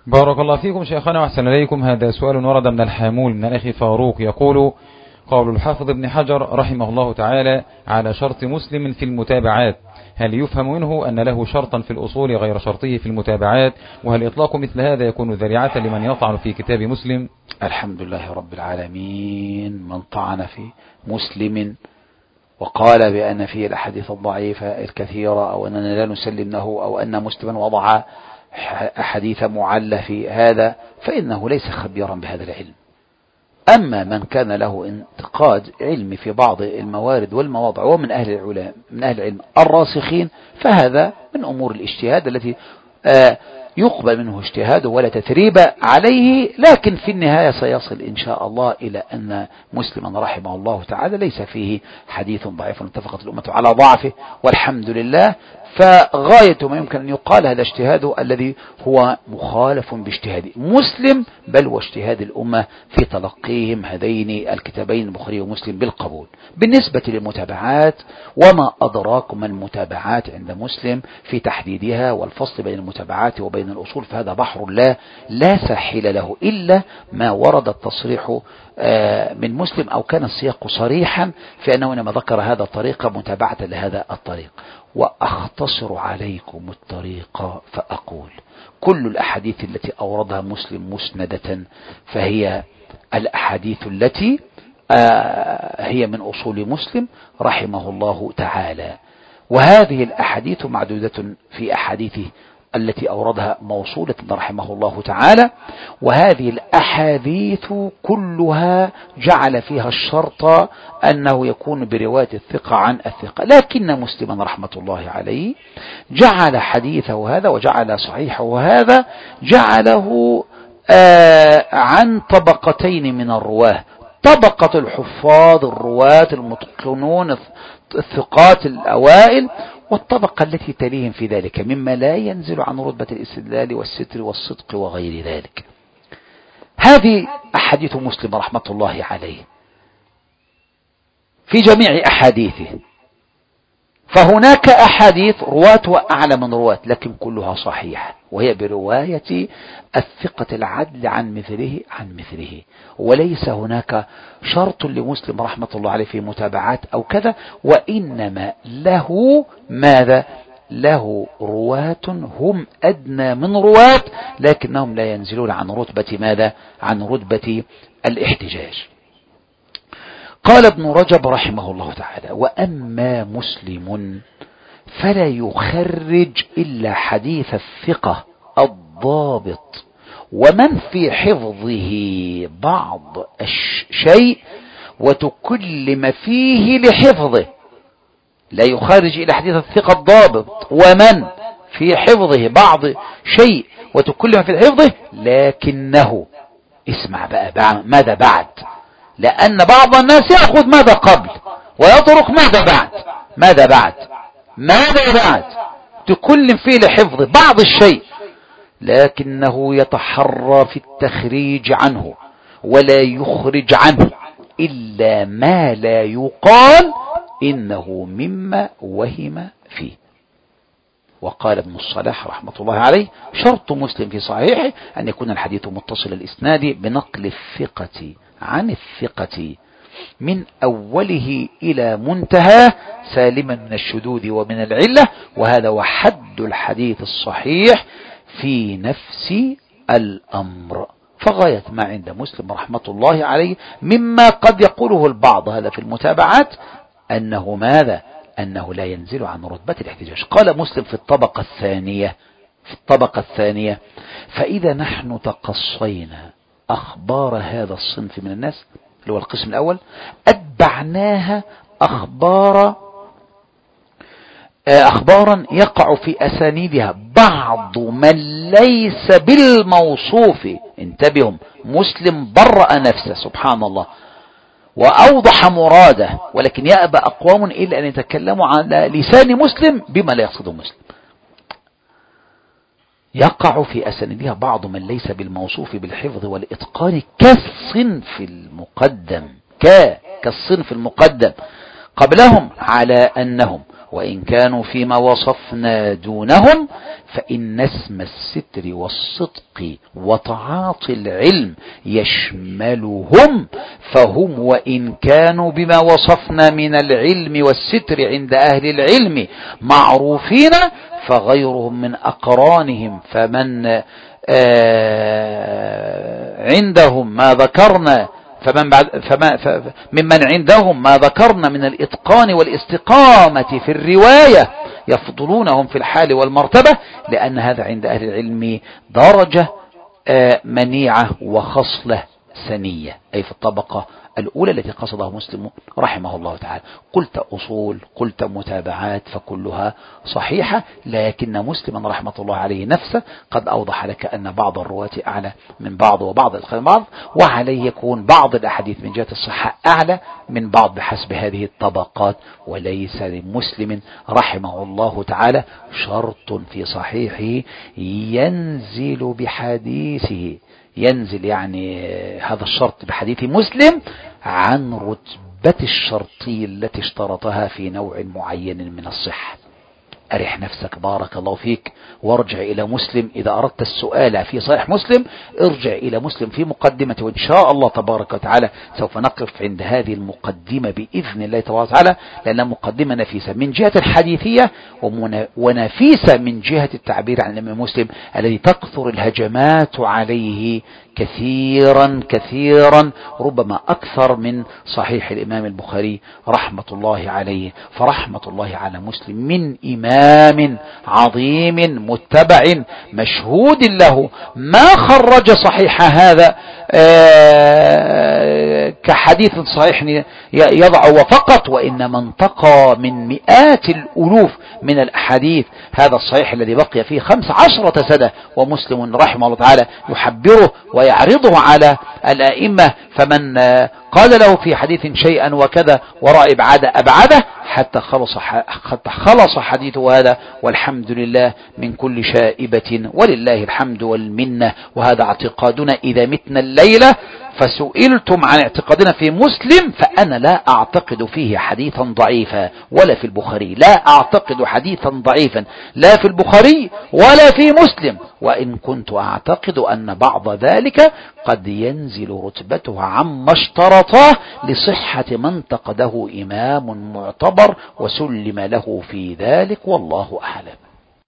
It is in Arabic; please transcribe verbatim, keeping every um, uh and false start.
بارك الله فيكم شيخنا وأحسن إليكم. هذا سؤال ورد من الحامول من الأخ فاروق يقول: قول الحافظ ابن حجر رحمه الله تعالى على شرط مسلم في المتابعات، هل يفهم منه أن له شرطا في الأصول غير شرطه في المتابعات؟ وهل إطلاق مثل هذا يكون ذريعة لمن يطعن في كتاب مسلم؟ الحمد لله رب العالمين. من طعن في مسلم وقال بأن فيه الأحاديث الضعيفة الكثيرة أو أننا لا نسلم له أو أن مسلما وضع أحاديث معلة في هذا فإنه ليس خبيرا بهذا العلم. أما من كان له انتقاد علمي في بعض الموارد والمواضع ومن أهل العلم من أهل العلم الراسخين فهذا من أمور الاجتهاد التي آه يقبل منه اجتهاده ولا تثريب عليه، لكن في النهاية سيصل إن شاء الله إلى أن مسلما رحمه الله تعالى ليس فيه حديث ضعيف اتفقت الأمة على ضعفه والحمد لله. فغاية ما يمكن أن يقال هذا اجتهاده الذي هو مخالف باجتهاد مسلم بل واجتهاد الأمة في تلقيهم هذين الكتابين البخاري ومسلم بالقبول. بالنسبة للمتابعات وما أدراكم المتابعات عند مسلم في تحديدها والفصل بين المتابعات وبين الأصول فهذا بحر لا لا ساحل له إلا ما ورد التصريح من مسلم أو كان السياق صريحا في أنه إنما ذكر هذا الطريق متابعة لهذا الطريق. وأختصر عليكم الطريق فأقول: كل الأحاديث التي أوردها مسلم مسندة فهي الأحاديث التي هي من أصول مسلم رحمه الله تعالى، وهذه الأحاديث معدودة في أحاديثه التي أوردها موصولة رحمه الله تعالى. وهذه الأحاديث كلها جعل فيها الشرط أنه يكون برواية الثقة عن الثقة، لكن مسلما رحمة الله عليه جعل حديثه هذا وجعل صحيحه هذا جعله آه عن طبقتين من الرواه: طبقة الحفاظ الرواة المتقنون الثقات الأوائل، والطبقة التي تليهم في ذلك مما لا ينزل عن رتبة الاستدلال والستر والصدق وغير ذلك. هذه أحاديث مسلم رحمة الله عليه في جميع أحاديثه، فهناك أحاديث رواتها أعلى من رواة لكن كلها صحيحة وهي برواية الثقة العدل عن مثله عن مثله، وليس هناك شرط لمسلم رحمة الله عليه في متابعات أو كذا، وإنما له ماذا؟ له رواة هم أدنى من رواة لكنهم لا ينزلون عن رتبة ماذا؟ عن رتبة الاحتجاج. قال ابن رجب رحمه الله تعالى: وأما مسلم فلا يخرج إلا حديث الثقة الضابط ومن في حفظه بعض الشيء وتكلم فيه لحفظه. لا يخرج إلا حديث الثقة الضابط ومن في حفظه بعض شيء وتكلم في حفظه، لكنه اسمع بقى ماذا بعد، لأن بعض الناس يأخذ ماذا قبل ويترك ماذا بعد. ماذا بعد ماذا بعد تكلم فيه لحفظ بعض الشيء، لكنه يتحرى في التخريج عنه ولا يخرج عنه إلا ما لا يقال إنه مما وهم فيه. وقال ابن الصلاح رحمة الله عليه: شرط مسلم في صحيحه أن يكون الحديث متصل الإسناد بنقل الثقة عن الثقة من أوله إلى منتهى سالما من الشذوذ ومن العلة، وهذا وحد الحديث الصحيح في نفس الأمر. فغاية ما عند مسلم رحمة الله عليه مما قد يقوله البعض هذا في المتابعات أنه ماذا؟ أنه لا ينزل عن رتبة الاحتجاج. قال مسلم في الطبقة الثانية في الطبقة الثانية: فإذا نحن تقصينا أخبار هذا الصنف من الناس اللي هو القسم الأول أتبعناها أخبار أخبارا يقع في أسانيدها بعض من ليس بالموصوف. انتبهوا، مسلم برأ نفسه سبحان الله وأوضح مراده، ولكن يأبى أقوام إلا أن يتكلموا على لسان مسلم بما لا يقصده مسلم. يقع في أسانيدها بعض من ليس بالموصوف بالحفظ والإتقان كالصنف المقدم ك كالصنف المقدم قبلهم على أنهم وإن كانوا فيما وصفنا دونهم فإن اسم الستر والصدق وتعاطي العلم يشملهم، فهم وإن كانوا بما وصفنا من العلم والستر عند أهل العلم معروفين فغيرهم من أقرانهم، فمن عندهم ما ذكرنا فمن بعد فما ممن عندهم ما ذكرنا من الإتقان والاستقامة في الرواية يفضلونهم في الحال والمرتبة، لأن هذا عند أهل العلم درجة منيعة وخصلة سنية، أي في الطبقة الأولى التي قصدها مسلم رحمه الله تعالى. قلت أصول، قلت متابعات، فكلها صحيحة، لكن مسلما رحمة الله عليه نفسه قد أوضح لك أن بعض الرواة أعلى من بعض وبعض الخير من بعض، وعليه يكون بعض الأحاديث من جهة الصحة أعلى من بعض بحسب هذه الطبقات. وليس لمسلم رحمه الله تعالى شرط في صحيحه ينزل بحديثه، ينزل يعني هذا الشرط بحديث مسلم عن رتبة الشرطية التي اشترطها في نوع معين من الصحة. أرح نفسك بارك الله فيك وارجع إلى مسلم. إذا أردت السؤال في صحيح مسلم ارجع إلى مسلم في مقدمة، وإن شاء الله تبارك وتعالى سوف نقف عند هذه المقدمة بإذن الله تبارك وتعالى، لأنها مقدمة نفيسة من جهة الحديثية ونفيسة من جهة التعبير عن الإمام مسلم الذي تكثر الهجمات عليه كثيرا كثيرا، ربما أكثر من صحيح الإمام البخاري رحمة الله عليه. فرحمة الله على مسلم من إمام عظيم متبع مشهود له ما خرج صحيح هذا كحديث صحيح يضع وفقط، وإنما انتقى من مئات الألوف من الأحاديث هذا الصحيح الذي بقي فيه خمس عشرة سنة، ومسلم رحمه الله تعالى يحبره ويعرضه على الأئمة، فمن قال له في حديث شيئا وكذا ورأى إبعاده أبعده حتى خلص حتى خلص حديثه هذا، والحمد لله من كل شائبة ولله الحمد والمنة. وهذا اعتقادنا إذا متنا الليلة فسئلتم عن اعتقادنا في مسلم، فأنا لا أعتقد فيه حديثا ضعيفا ولا في البخاري، لا أعتقد حديثا ضعيفا لا في البخاري ولا في مسلم، وإن كنت أعتقد أن بعض ذلك قد ينزل رتبته عما اشترطاه لصحة ما انتقده إمام معتبر وسلم له في ذلك، والله أعلم.